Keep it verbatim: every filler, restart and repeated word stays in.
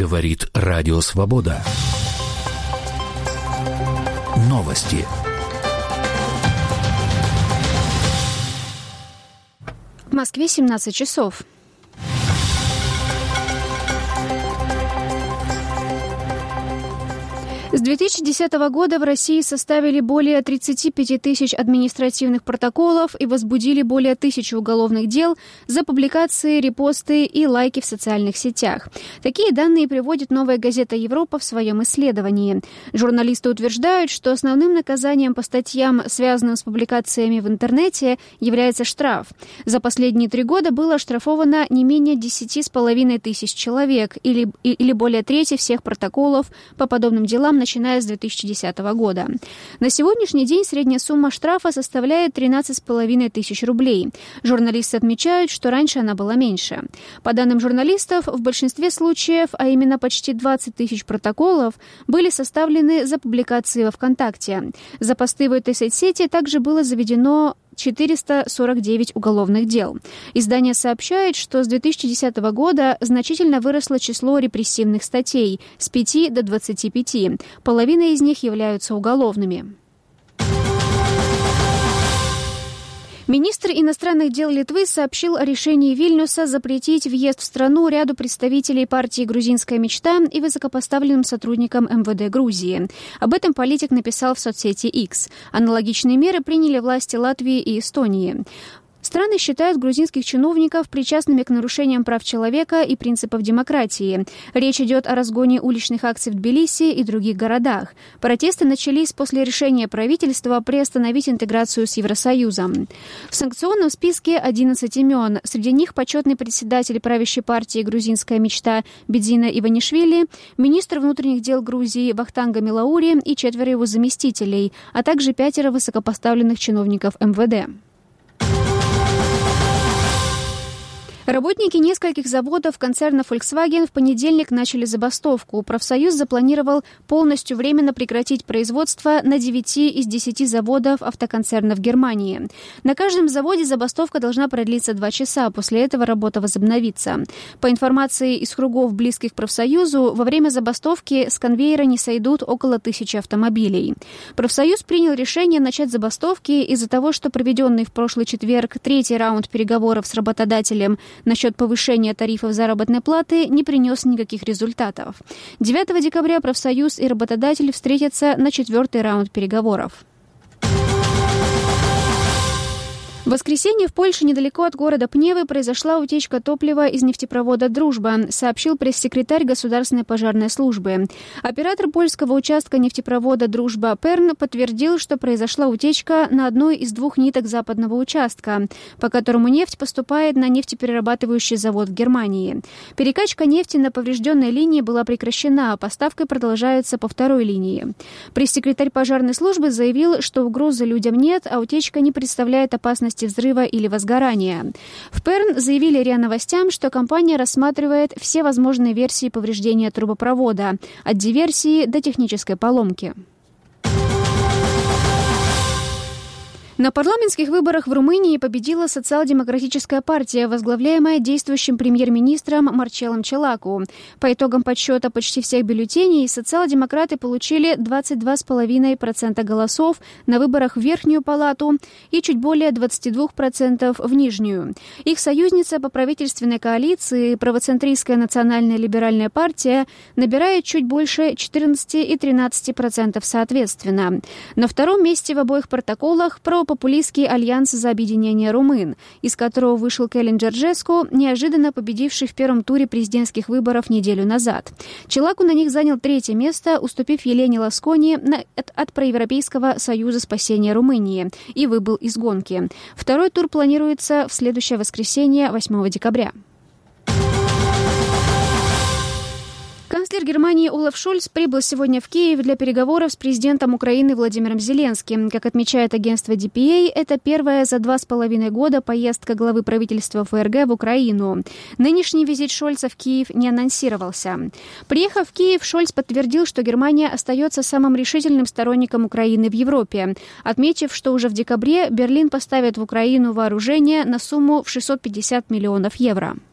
Говорит Радио Свобода. Новости. В Москве семнадцать часов. С две тысячи десятого года в России составили более тридцать пять тысяч административных протоколов и возбудили более тысячи уголовных дел за публикации, репосты и лайки в социальных сетях. Такие данные приводит «Новая газета Европа» в своем исследовании. Журналисты утверждают, что основным наказанием по статьям, связанным с публикациями в интернете, является штраф. За последние три года было оштрафовано не менее десять с половиной тысяч человек или, или более трети всех протоколов по подобным делам, начиная с две тысячи десятого года. На сегодняшний день средняя сумма штрафа составляет тринадцать с половиной тысяч рублей. Журналисты отмечают, что раньше она была меньше. По данным журналистов, в большинстве случаев, а именно почти двадцать тысяч протоколов, были составлены за публикации во ВКонтакте. За посты в этой соцсети также было заведено четыреста сорок девять уголовных дел. Издание сообщает, что с две тысячи десятого года значительно выросло число репрессивных статей с пяти до двадцати пяти. Половина из них являются уголовными. Министр иностранных дел Литвы сообщил о решении Вильнюса запретить въезд в страну ряду представителей партии «Грузинская мечта» и высокопоставленным сотрудникам эм вэ дэ Грузии. Об этом политик написал в соцсети X. Аналогичные меры приняли власти Латвии и Эстонии. Страны считают грузинских чиновников причастными к нарушениям прав человека и принципов демократии. Речь идет о разгоне уличных акций в Тбилиси и других городах. Протесты начались после решения правительства приостановить интеграцию с Евросоюзом. В санкционном списке одиннадцать имен. Среди них почетный председатель правящей партии «Грузинская мечта» Бедзина Иванишвили, министр внутренних дел Грузии Вахтанга Милаури и четверо его заместителей, а также пятеро высокопоставленных чиновников эм вэ дэ. Работники нескольких заводов концерна Volkswagen в понедельник начали забастовку. Профсоюз запланировал полностью временно прекратить производство на девяти из десяти заводов автоконцерна в Германии. На каждом заводе забастовка должна продлиться два часа, после этого работа возобновится. По информации из кругов, близких к профсоюзу, во время забастовки с конвейера не сойдут около тысячи автомобилей. Профсоюз принял решение начать забастовки из-за того, что проведенный в прошлый четверг третий раунд переговоров с работодателем насчет повышения тарифов заработной платы не принес никаких результатов. девятого декабря профсоюз и работодатель встретятся на четвертый раунд переговоров. В воскресенье в Польше, недалеко от города Пневы, произошла утечка топлива из нефтепровода «Дружба», сообщил пресс-секретарь Государственной пожарной службы. Оператор польского участка нефтепровода «Дружба» Перн подтвердил, что произошла утечка на одной из двух ниток западного участка, по которому нефть поступает на нефтеперерабатывающий завод в Германии. Перекачка нефти на поврежденной линии была прекращена, а поставка продолжается по второй линии. Пресс-секретарь пожарной службы заявил, что угрозы людям нет, а утечка не представляет опасности взрыва или возгорания. В Перн заявили РИА Новостям, что компания рассматривает все возможные версии повреждения трубопровода, от диверсии до технической поломки. На парламентских выборах в Румынии победила социал-демократическая партия, возглавляемая действующим премьер-министром Марчелом Челаку. По итогам подсчета почти всех бюллетеней социал-демократы получили двадцать два целых пять десятых процента голосов на выборах в Верхнюю палату и чуть более двадцать два процента в Нижнюю. Их союзница по правительственной коалиции, правоцентристская национальная либеральная партия, набирает чуть больше четырнадцать и тринадцать процентов соответственно. На втором месте в обоих протоколах про популистский альянс за объединение румын, из которого вышел Кэлин Джорджеску, неожиданно победивший в первом туре президентских выборов неделю назад. Челаку на них занял третье место, уступив Елене Ласкони от, от Проевропейского союза спасения Румынии, и выбыл из гонки. Второй тур планируется в следующее воскресенье, восьмого декабря. Канцлер Германии Олаф Шольц прибыл сегодня в Киев для переговоров с президентом Украины Владимиром Зеленским. Как отмечает агентство ди пи эй, это первая за два с половиной года поездка главы правительства эф эр гэ в Украину. Нынешний визит Шольца в Киев не анонсировался. Приехав в Киев, Шольц подтвердил, что Германия остается самым решительным сторонником Украины в Европе, отметив, что уже в декабре Берлин поставит в Украину вооружение на сумму в шестьсот пятьдесят миллионов евро.